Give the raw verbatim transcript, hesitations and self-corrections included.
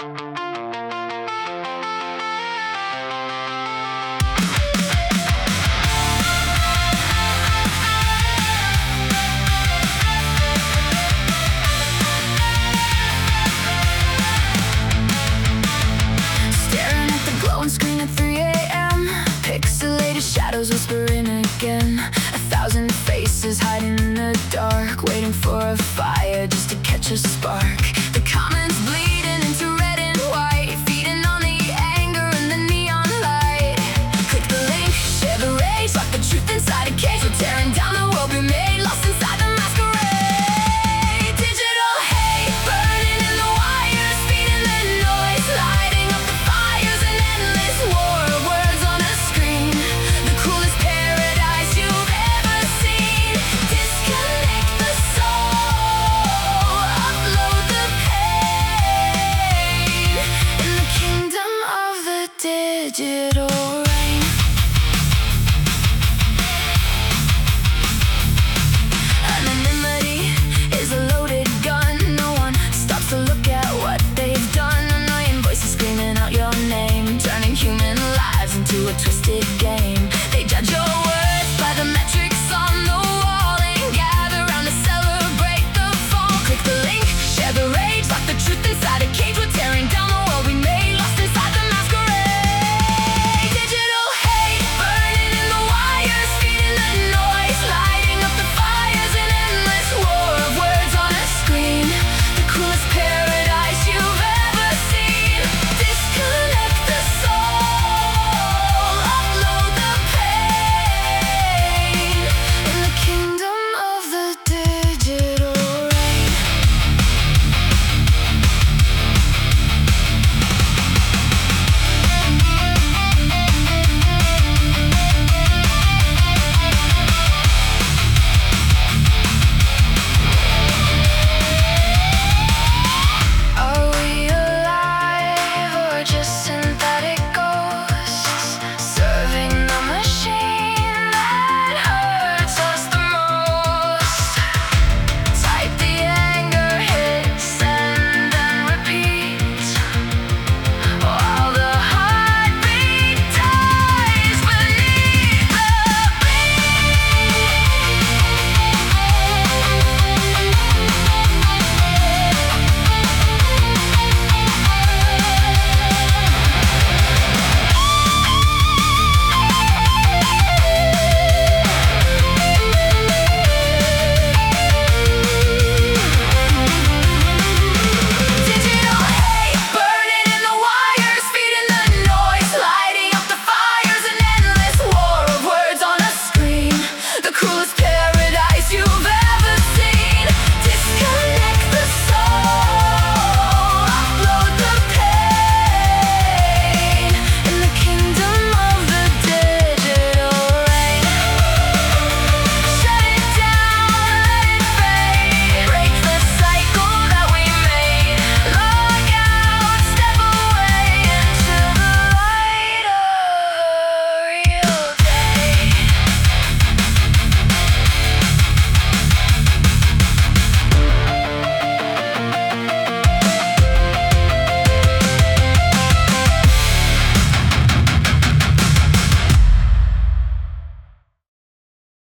Screen at three A M Pixelated shadows whispering again. A thousand faces hiding in the dark, waiting for a fire just to catch a spark. The comments bleeding into red and white, feeding on the anger and the neon light. Click the link, share the rage, lock the truth inside a cage. We're tearing down the world we made, lost inside the masquerade. Digital hate burning in the wires, feeding the noise, lighting up the fires and endless war. Words on a screen, the coolest paradise you've ever seen. Disconnect the soul, upload the pain in the kingdom of the digital.